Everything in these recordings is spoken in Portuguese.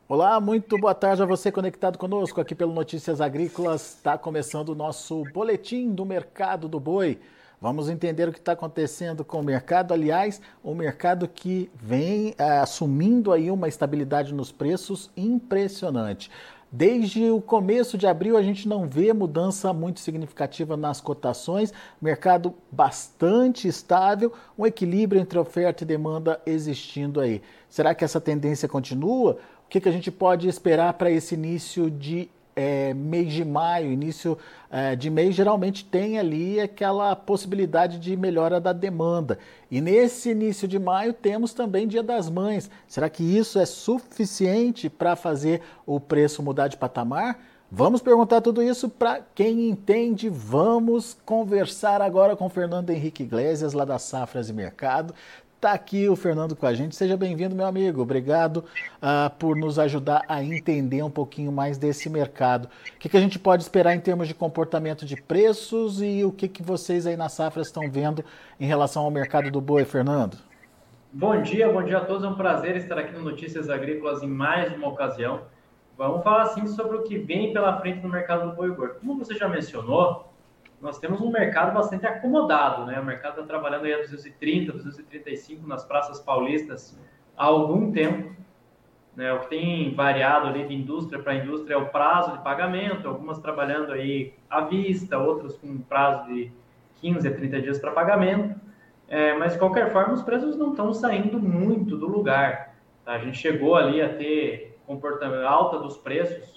Olá, muito boa tarde a você conectado conosco aqui pelo Notícias Agrícolas. Está começando o nosso boletim do mercado do boi. Vamos entender o que está acontecendo com o mercado. Aliás, o mercado que vem assumindo aí uma estabilidade nos preços impressionante. Desde o começo de abril a gente não vê mudança muito significativa nas cotações, mercado bastante estável, um equilíbrio entre oferta e demanda existindo aí. Será que essa tendência continua? O que a gente pode esperar para esse início de mês de maio? Início de mês geralmente tem ali aquela possibilidade de melhora da demanda. E nesse início de maio temos também Dia das Mães. Será que isso é suficiente para fazer o preço mudar de patamar? Vamos perguntar tudo isso para quem entende. Vamos conversar agora com o Fernando Henrique Iglesias, lá da Safras e Mercado. Está aqui o Fernando com a gente. Seja bem-vindo, meu amigo. Obrigado por nos ajudar a entender um pouquinho mais desse mercado. O que a gente pode esperar em termos de comportamento de preços e o que vocês aí na Safra estão vendo em relação ao mercado do boi, Fernando? Bom dia a todos. É um prazer estar aqui no Notícias Agrícolas em mais uma ocasião. Vamos falar assim sobre o que vem pela frente no mercado do boi gordo. Como você já mencionou, nós temos um mercado bastante acomodado, né? O mercado está trabalhando aí a 230, 235 nas praças paulistas há algum tempo, né? O que tem variado ali de indústria para indústria é o prazo de pagamento, algumas trabalhando aí à vista, outras com prazo de 15 a 30 dias para pagamento. Mas, de qualquer forma, os preços não estão saindo muito do lugar. Tá? A gente chegou ali a ter comportamento alta dos preços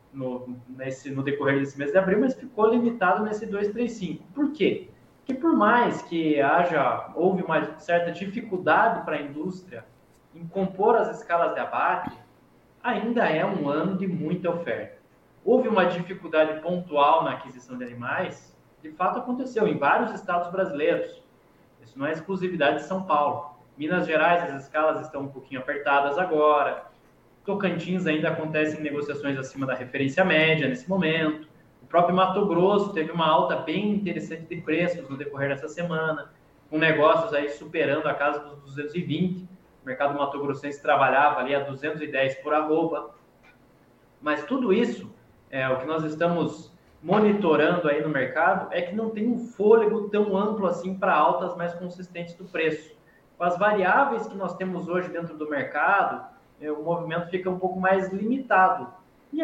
no decorrer desse mês de abril, mas ficou limitado nesse 235. Por quê? Porque por mais que houve uma certa dificuldade para a indústria em compor as escalas de abate, ainda é um ano de muita oferta. Houve uma dificuldade pontual na aquisição de animais, de fato aconteceu em vários estados brasileiros. Isso não é exclusividade de São Paulo. Minas Gerais, as escalas estão um pouquinho apertadas agora. Tocantins ainda acontecem negociações acima da referência média nesse momento. O próprio Mato Grosso teve uma alta bem interessante de preços no decorrer dessa semana, com negócios aí superando a casa dos 220. O mercado mato-grossense trabalhava ali a 210 por arroba. Mas tudo isso, o que nós estamos monitorando aí no mercado, é que não tem um fôlego tão amplo assim para altas mais consistentes do preço. Com as variáveis que nós temos hoje dentro do mercado, o movimento fica um pouco mais limitado. E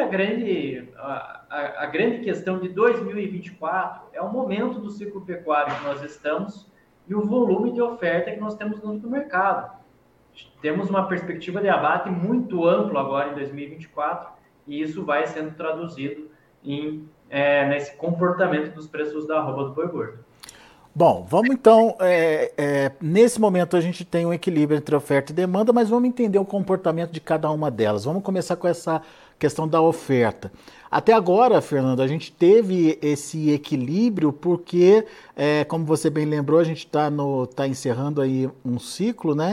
a grande questão de 2024 é o momento do ciclo pecuário que nós estamos e o volume de oferta que nós temos dentro do mercado. Temos uma perspectiva de abate muito amplo agora em 2024 e isso vai sendo traduzido nesse comportamento dos preços da arroba do boi gordo. Bom, vamos então. Nesse momento a gente tem um equilíbrio entre oferta e demanda, mas vamos entender o comportamento de cada uma delas. Vamos começar com essa questão da oferta. Até agora, Fernando, a gente teve esse equilíbrio porque, como você bem lembrou, a gente tá encerrando aí um ciclo, né?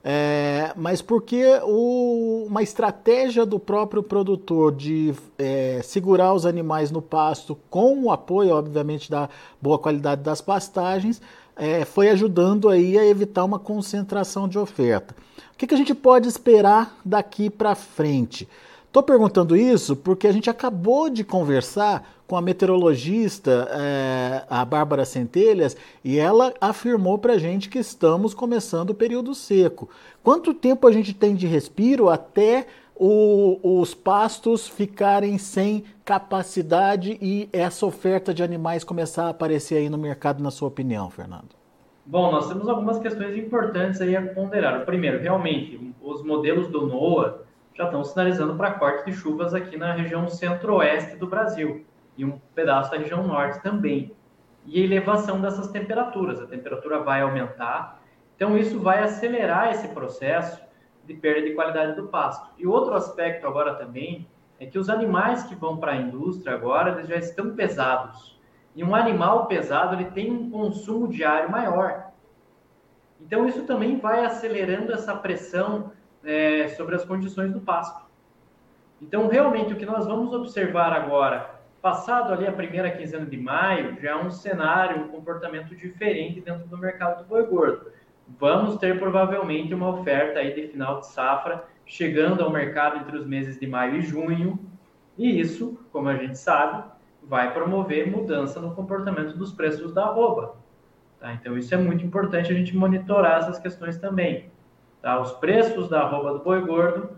Mas porque uma estratégia do próprio produtor de segurar os animais no pasto com o apoio, obviamente, da boa qualidade das pastagens, foi ajudando aí a evitar uma concentração de oferta. O que a gente pode esperar daqui para frente? Estou perguntando isso porque a gente acabou de conversar com a meteorologista, a Bárbara Centelhas, e ela afirmou para a gente que estamos começando o período seco. Quanto tempo a gente tem de respiro até os pastos ficarem sem capacidade e essa oferta de animais começar a aparecer aí no mercado, na sua opinião, Fernando? Bom, nós temos algumas questões importantes aí a ponderar. O primeiro, realmente, os modelos do NOAA já estão sinalizando para corte de chuvas aqui na região centro-oeste do Brasil e um pedaço da região norte também. E a elevação dessas temperaturas, a temperatura vai aumentar, então isso vai acelerar esse processo de perda de qualidade do pasto. E outro aspecto agora também é que os animais que vão para a indústria agora, eles já estão pesados. E um animal pesado, ele tem um consumo diário maior. Então isso também vai acelerando essa pressão sobre as condições do pasto. Então, realmente, o que nós vamos observar agora, passado ali a primeira quinzena de maio, já é um cenário, um comportamento diferente dentro do mercado do boi gordo. vamos ter provavelmente uma oferta aí de final de safra chegando ao mercado entre os meses de maio e junho, e isso, como a gente sabe, vai promover mudança no comportamento dos preços da arroba. Tá? Então, isso é muito importante a gente monitorar essas questões também. Tá? Os preços da arroba do boi gordo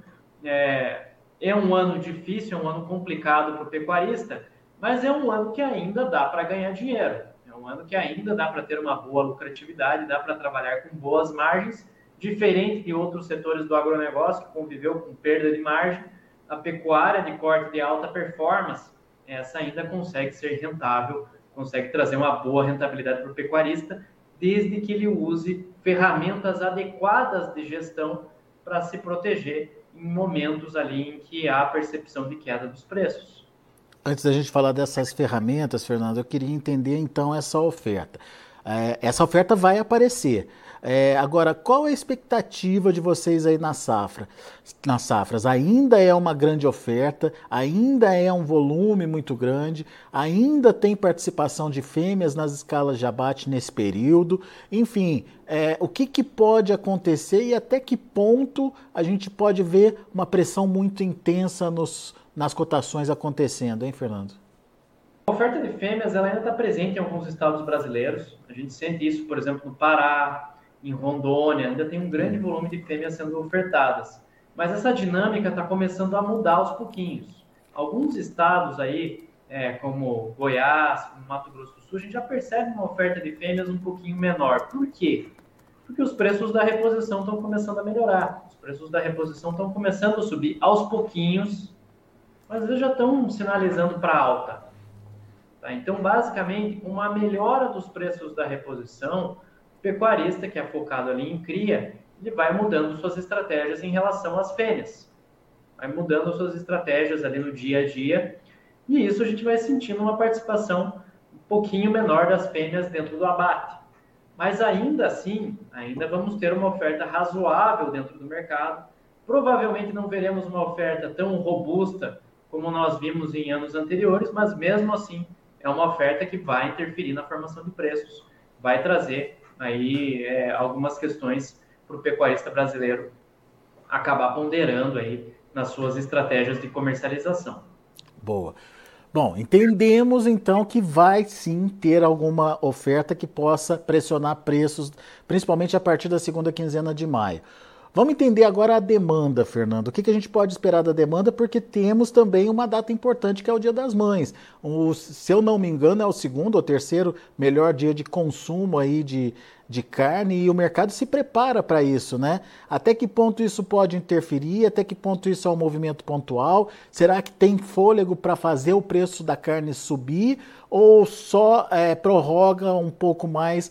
é um ano difícil, é um ano complicado para o pecuarista, mas é um ano que ainda dá para ganhar dinheiro. É um ano que ainda dá para ter uma boa lucratividade, dá para trabalhar com boas margens, diferente de outros setores do agronegócio que conviveu com perda de margem. A pecuária de corte de alta performance, essa ainda consegue ser rentável, consegue trazer uma boa rentabilidade para o pecuarista, desde que ele use ferramentas adequadas de gestão para se proteger em momentos ali em que há percepção de queda dos preços. Antes da gente falar dessas ferramentas, Fernando, eu queria entender então essa oferta. Essa oferta vai aparecer. Agora, qual é a expectativa de vocês aí nas safras? Ainda é uma grande oferta, ainda é um volume muito grande, ainda tem participação de fêmeas nas escalas de abate nesse período. Enfim, o que pode acontecer e até que ponto a gente pode ver uma pressão muito intensa nas cotações acontecendo, hein, Fernando? A oferta de fêmeas ela ainda está presente em alguns estados brasileiros. A gente sente isso, por exemplo, no Pará, em Rondônia, ainda tem um grande volume de fêmeas sendo ofertadas. Mas essa dinâmica está começando a mudar aos pouquinhos. Alguns estados aí, como Goiás, como Mato Grosso do Sul, a gente já percebe uma oferta de fêmeas um pouquinho menor. Por quê? Porque os preços da reposição estão começando a melhorar. Os preços da reposição estão começando a subir aos pouquinhos, mas eles já estão sinalizando para alta. Tá? Então, basicamente, com uma melhora dos preços da reposição, o pecuarista que é focado ali em cria, ele vai mudando suas estratégias em relação às fêmeas. Vai mudando suas estratégias ali no dia a dia, e isso a gente vai sentindo uma participação um pouquinho menor das fêmeas dentro do abate. Mas ainda assim, ainda vamos ter uma oferta razoável dentro do mercado. Provavelmente não veremos uma oferta tão robusta como nós vimos em anos anteriores, mas mesmo assim é uma oferta que vai interferir na formação de preços, vai trazer aí algumas questões para o pecuarista brasileiro acabar ponderando aí nas suas estratégias de comercialização. Boa. Bom, entendemos então que vai sim ter alguma oferta que possa pressionar preços, principalmente a partir da segunda quinzena de maio. Vamos entender agora a demanda, Fernando. O que a gente pode esperar da demanda? Porque temos também uma data importante que é o Dia das Mães. Se eu não me engano, é o segundo ou terceiro melhor dia de consumo aí de carne e o mercado se prepara para isso, né? Até que ponto isso pode interferir? Até que ponto isso é um movimento pontual? Será que tem fôlego para fazer o preço da carne subir ou só prorroga um pouco mais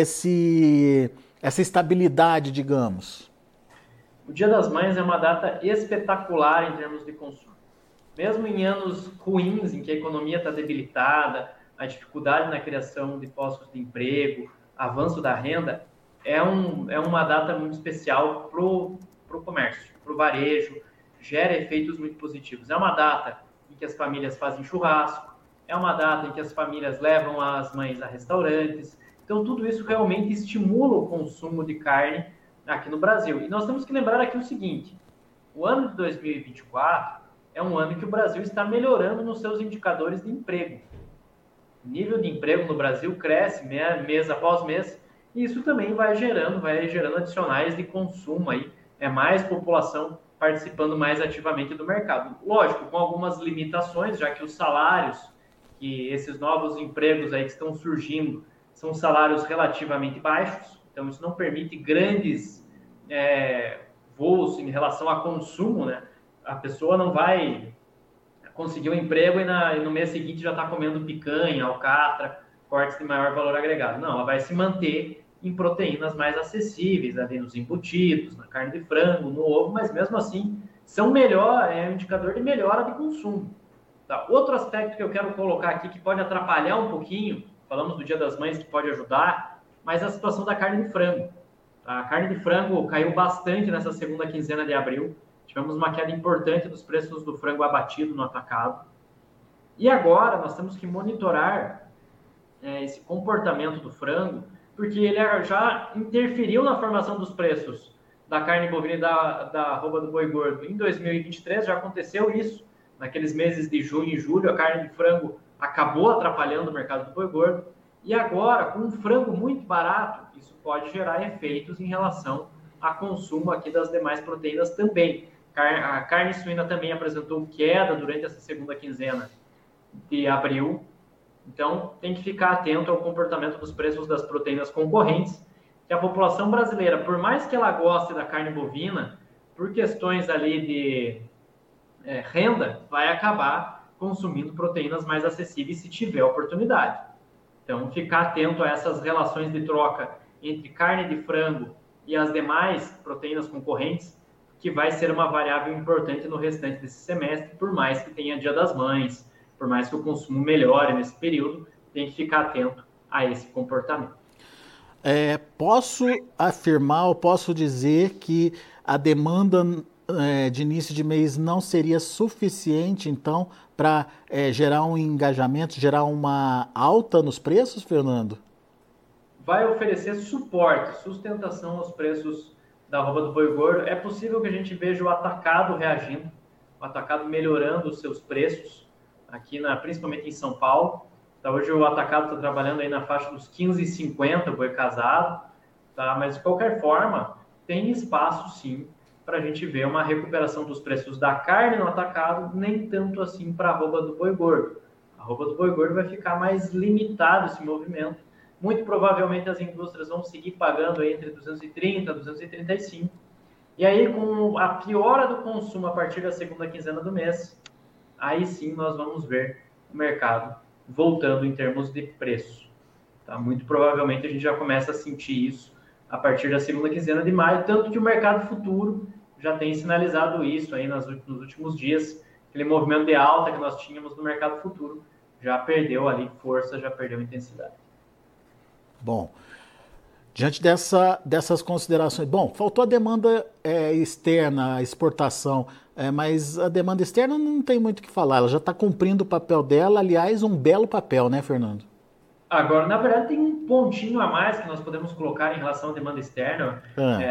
essa estabilidade, digamos? O Dia das Mães é uma data espetacular em termos de consumo. Mesmo em anos ruins, em que a economia está debilitada, a dificuldade na criação de postos de emprego, avanço da renda, é uma data muito especial para o comércio, para o varejo, gera efeitos muito positivos. É uma data em que as famílias fazem churrasco, é uma data em que as famílias levam as mães a restaurantes. Então, tudo isso realmente estimula o consumo de carne aqui no Brasil. E nós temos que lembrar aqui o seguinte, o ano de 2024 é um ano que o Brasil está melhorando nos seus indicadores de emprego. O nível de emprego no Brasil cresce mês após mês, e isso também vai gerando adicionais de consumo aí, mais população participando mais ativamente do mercado. Lógico, com algumas limitações, já que os salários, que esses novos empregos aí que estão surgindo, são salários relativamente baixos, então isso não permite grandes voos em relação a consumo, né? A pessoa não vai conseguir um emprego e no mês seguinte já está comendo picanha, alcatra, cortes de maior valor agregado. Não, ela vai se manter em proteínas mais acessíveis, ali nos embutidos, na carne de frango, no ovo, mas mesmo assim são um indicador de melhora de consumo. Tá? Outro aspecto que eu quero colocar aqui que pode atrapalhar um pouquinho, falamos do Dia das Mães que pode ajudar, mas a situação da carne de frango. A carne de frango caiu bastante nessa segunda quinzena de abril. Tivemos uma queda importante dos preços do frango abatido no atacado. E agora nós temos que monitorar esse comportamento do frango, porque ele já interferiu na formação dos preços da carne bovina e da arroba do boi gordo. Em 2023 já aconteceu isso, naqueles meses de junho e julho, a carne de frango acabou atrapalhando o mercado do boi gordo, e agora, com um frango muito barato, isso pode gerar efeitos em relação ao consumo aqui das demais proteínas também. A carne suína também apresentou queda durante essa segunda quinzena de abril, então tem que ficar atento ao comportamento dos preços das proteínas concorrentes, que a população brasileira, por mais que ela goste da carne bovina, por questões ali de renda, vai acabar consumindo proteínas mais acessíveis se tiver oportunidade. Então, ficar atento a essas relações de troca entre carne de frango e as demais proteínas concorrentes, que vai ser uma variável importante no restante desse semestre, por mais que tenha Dia das Mães, por mais que o consumo melhore nesse período, tem que ficar atento a esse comportamento. Posso afirmar, ou posso dizer que a demanda de início de mês não seria suficiente, então, para gerar um engajamento, gerar uma alta nos preços, Fernando? Vai oferecer suporte, sustentação aos preços da arroba do boi gordo. É possível que a gente veja o atacado reagindo, o atacado melhorando os seus preços, aqui principalmente em São Paulo. Tá, hoje o atacado está trabalhando aí na faixa dos 15,50, boi casado, tá? Mas de qualquer forma, tem espaço sim para a gente ver uma recuperação dos preços da carne no atacado, nem tanto assim para a arroba do boi gordo. A arroba do boi gordo vai ficar mais limitado esse movimento. Muito provavelmente as indústrias vão seguir pagando aí entre 230 e 235. E aí, com a piora do consumo a partir da segunda quinzena do mês, aí sim nós vamos ver o mercado voltando em termos de preço. Tá? Muito provavelmente a gente já começa a sentir isso a partir da segunda quinzena de maio, tanto que o mercado futuro já tem sinalizado isso aí nos últimos dias. Aquele movimento de alta que nós tínhamos no mercado futuro já perdeu ali força, já perdeu intensidade. Bom, diante dessas considerações, faltou a demanda externa, a exportação, mas a demanda externa não tem muito o que falar, ela já está cumprindo o papel dela, aliás, um belo papel, né, Fernando? Agora, na verdade, tem um pontinho a mais que nós podemos colocar em relação à demanda externa.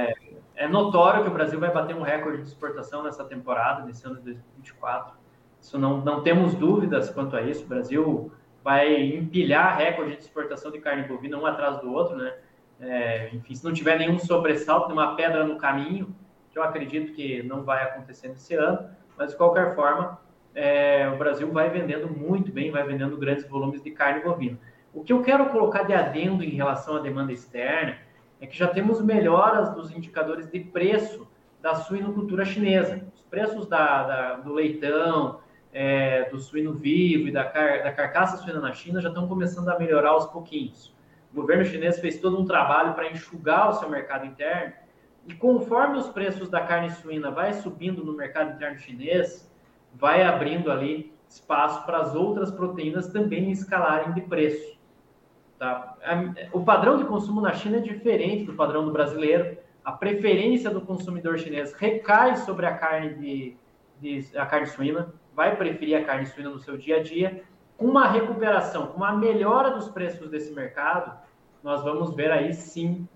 É notório que o Brasil vai bater um recorde de exportação nessa temporada, nesse ano de 2024. Isso não temos dúvidas quanto a isso. O Brasil vai empilhar recorde de exportação de carne bovina um atrás do outro, né? Enfim, se não tiver nenhum sobressalto, nenhuma pedra no caminho, que eu acredito que não vai acontecer nesse ano, mas de qualquer forma, o Brasil vai vendendo muito bem, vai vendendo grandes volumes de carne bovina. O que eu quero colocar de adendo em relação à demanda externa é que já temos melhoras dos indicadores de preço da suinocultura chinesa. Os preços do leitão, do suíno vivo e da carcaça suína na China já estão começando a melhorar aos pouquinhos. O governo chinês fez todo um trabalho para enxugar o seu mercado interno e conforme os preços da carne suína vai subindo no mercado interno chinês, vai abrindo ali espaço para as outras proteínas também escalarem de preço. Tá? O padrão de consumo na China é diferente do padrão do brasileiro. A preferência do consumidor chinês recai sobre a carne a carne suína, vai preferir a carne suína no seu dia a dia. Com uma recuperação, com uma melhora dos preços desse mercado, nós vamos ver aí sim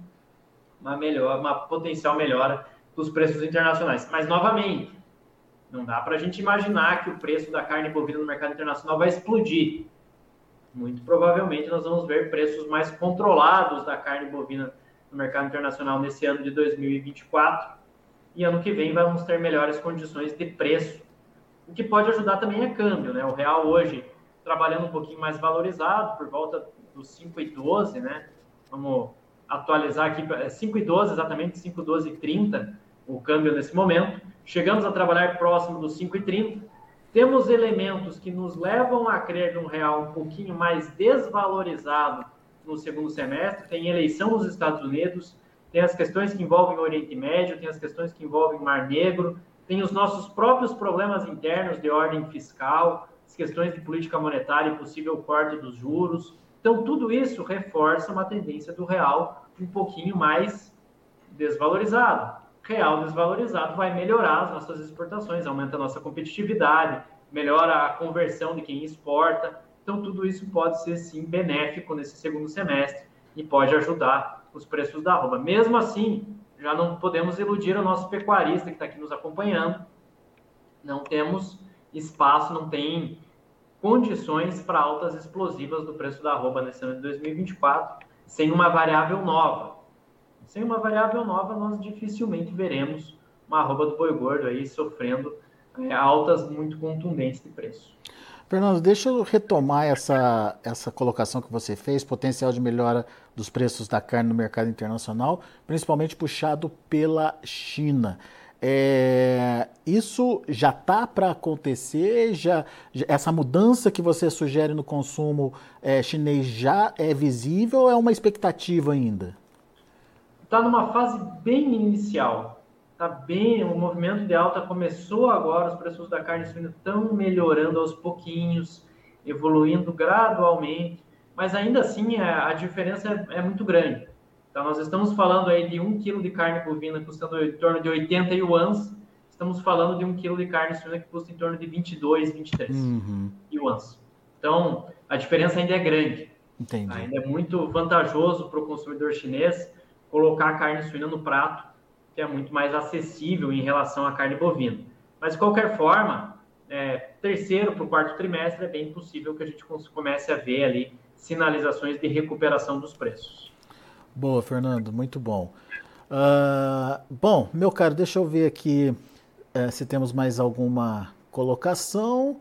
uma potencial melhora dos preços internacionais. Mas, novamente, não dá para a gente imaginar que o preço da carne bovina no mercado internacional vai explodir. Muito provavelmente nós vamos ver preços mais controlados da carne bovina no mercado internacional nesse ano de 2024. E ano que vem vamos ter melhores condições de preço, o que pode ajudar também é câmbio, né? O real hoje trabalhando um pouquinho mais valorizado, por volta dos 5,12, né? Vamos atualizar aqui, 5,12 exatamente, 5,12,30 o câmbio nesse momento. Chegamos a trabalhar próximo dos 5,30. Temos elementos que nos levam a crer num real um pouquinho mais desvalorizado no segundo semestre. Tem eleição nos Estados Unidos, tem as questões que envolvem o Oriente Médio, tem as questões que envolvem o Mar Negro, tem os nossos próprios problemas internos de ordem fiscal, as questões de política monetária e possível corte dos juros. Então, tudo isso reforça uma tendência do real um pouquinho mais desvalorizado. Real desvalorizado vai melhorar as nossas exportações, aumenta a nossa competitividade, melhora a conversão de quem exporta. Então, tudo isso pode ser, sim, benéfico nesse segundo semestre. e pode ajudar os preços da arroba. Mesmo assim, já não podemos iludir o nosso pecuarista que está aqui nos acompanhando. Não temos espaço, não tem condições para altas explosivas do preço da arroba nesse ano de 2024, sem uma variável nova. Sem uma variável nova, nós dificilmente veremos uma arroba do boi gordo aí sofrendo altas muito contundentes de preço. Fernando, deixa eu retomar essa colocação que você fez, potencial de melhora dos preços da carne no mercado internacional, principalmente puxado pela China. Isso já está para acontecer? Essa mudança que você sugere no consumo chinês já é visível ou é uma expectativa ainda? Está numa fase bem inicial. Tá bem, o movimento de alta começou agora, os preços da carne suína estão melhorando aos pouquinhos, evoluindo gradualmente, mas ainda assim a diferença é muito grande. Então nós estamos falando aí de 1 kg de carne bovina custando em torno de 80 yuans, estamos falando de 1 kg de carne suína que custa em torno de 22, 23 yuans. Então a diferença ainda é grande. Entendi. Ainda é muito vantajoso para o consumidor chinês colocar a carne suína no prato, que é muito mais acessível em relação à carne bovina. Mas, de qualquer forma, terceiro para o quarto trimestre é bem possível que a gente comece a ver ali sinalizações de recuperação dos preços. Boa, Fernando, muito bom. Bom, meu caro, deixa eu ver aqui se temos mais alguma colocação.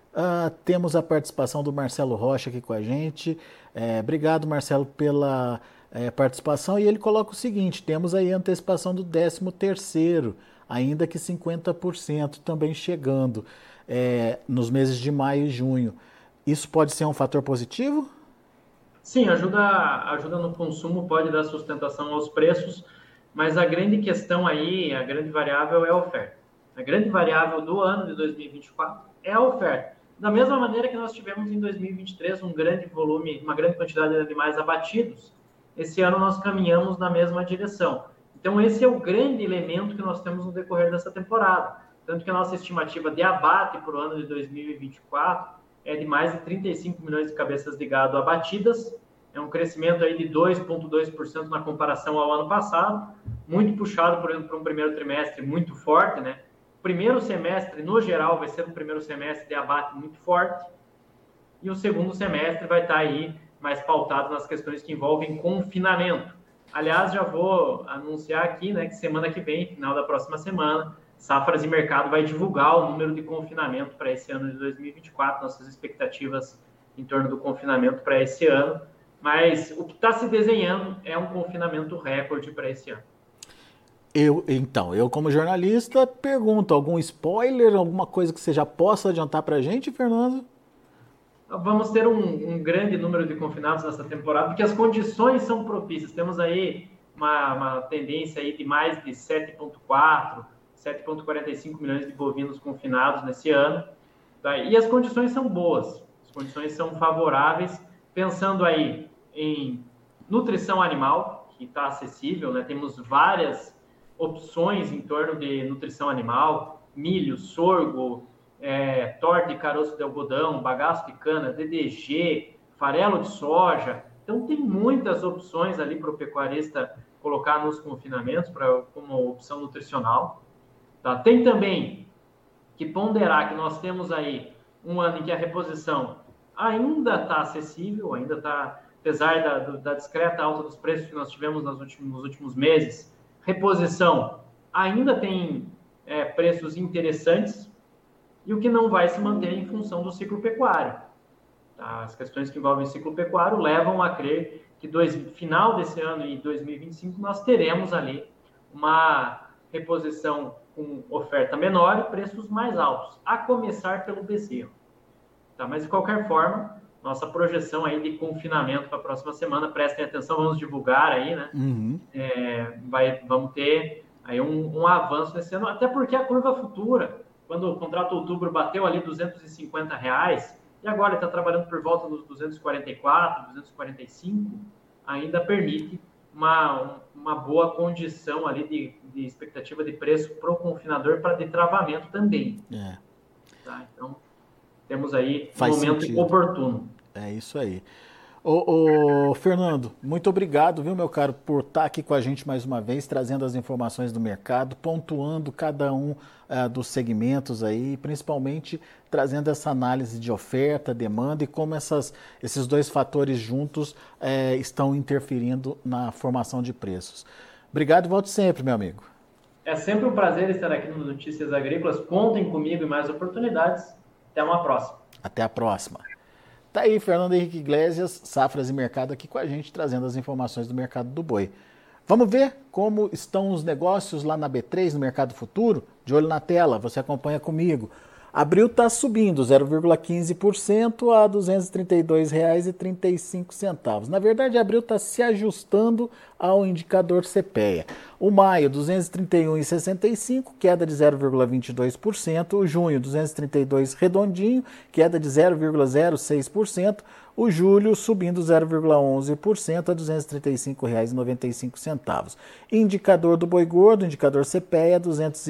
Temos a participação do Marcelo Rocha aqui com a gente. Obrigado, Marcelo, pela participação, e ele coloca o seguinte: temos aí a antecipação do 13º, ainda que 50% também chegando nos meses de maio e junho. Isso pode ser um fator positivo? Sim, ajuda no consumo, pode dar sustentação aos preços, mas a grande questão aí, a grande variável é a oferta. A grande variável do ano de 2024 é a oferta. Da mesma maneira que nós tivemos em 2023 um grande volume, uma grande quantidade de animais abatidos, esse ano nós caminhamos na mesma direção. Então, esse é o grande elemento que nós temos no decorrer dessa temporada. Tanto que a nossa estimativa de abate para o ano de 2024 é de mais de 35 milhões de cabeças de gado abatidas. É um crescimento aí de 2,2% na comparação ao ano passado, muito puxado por um primeiro trimestre muito forte, né? O primeiro semestre, no geral, vai ser um primeiro semestre de abate muito forte, e o segundo semestre vai estar aí mais pautado nas questões que envolvem confinamento. Aliás, já vou anunciar aqui, né, que semana que vem, final da próxima semana, Safras e Mercado vai divulgar o número de confinamento para esse ano de 2024, nossas expectativas em torno do confinamento para esse ano, mas o que está se desenhando é um confinamento recorde para esse ano. Eu como jornalista, pergunto, algum spoiler, alguma coisa que você já possa adiantar para a gente, Fernando? Vamos ter um grande número de confinados nessa temporada, porque as condições são propícias. Temos aí uma tendência aí de mais de 7,4, 7,45 milhões de bovinos confinados nesse ano. Tá? E as condições são boas, as condições são favoráveis, pensando aí em nutrição animal, que está acessível, né? Temos várias opções em torno de nutrição animal, milho, sorgo, torta de caroço de algodão, bagaço de cana, DDG, farelo de soja. Então, tem muitas opções ali para o pecuarista colocar nos confinamentos como opção nutricional. Tá? Tem também que ponderar que nós temos aí um ano em que a reposição ainda está acessível, ainda está, apesar da discreta alta dos preços que nós tivemos nos últimos meses, reposição ainda tem preços interessantes, e o que não vai se manter em função do ciclo pecuário. Tá? As questões que envolvem o ciclo pecuário levam a crer que final desse ano e 2025 nós teremos ali uma reposição com oferta menor e preços mais altos, a começar pelo bezerro. Tá? Mas, de qualquer forma, nossa projeção aí de confinamento para a próxima semana, prestem atenção, vamos divulgar aí, né? Vamos ter aí um avanço nesse ano, até porque a curva futura, quando o contrato outubro bateu ali R$250, e agora está trabalhando por volta dos 244, 245, ainda permite uma boa condição ali de expectativa de preço para o confinador para de travamento também. Tá? Então, temos aí um momento oportuno. É isso aí. Ô, Fernando, muito obrigado, viu, meu caro, por estar aqui com a gente mais uma vez, trazendo as informações do mercado, pontuando cada um dos segmentos aí, principalmente trazendo essa análise de oferta, demanda e como esses dois fatores juntos estão interferindo na formação de preços. Obrigado e volte sempre, meu amigo. É sempre um prazer estar aqui no Notícias Agrícolas. Contem comigo em mais oportunidades. Até uma próxima. Até a próxima. Tá aí Fernando Henrique Iglesias, Safras e Mercado, aqui com a gente, trazendo as informações do mercado do boi. Vamos ver como estão os negócios lá na B3, no Mercado Futuro? De olho na tela, você acompanha comigo. Abril está subindo 0,15% a R$ 232,35. Na verdade, abril está se ajustando ao indicador CPEA. O maio, 231,65, queda de 0,22%. O junho, 232 redondinho, queda de 0,06%. O julho subindo 0,11% a R$ 235,95. Indicador do boi gordo, indicador CPEA,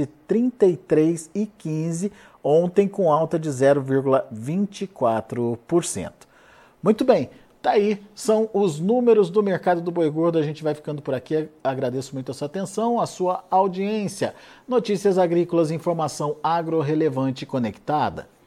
233,15, ontem com alta de 0,24%. Muito bem, tá aí, são os números do mercado do boi gordo. A gente vai ficando por aqui, agradeço muito a sua atenção, a sua audiência. Notícias agrícolas, informação agro relevante e conectada.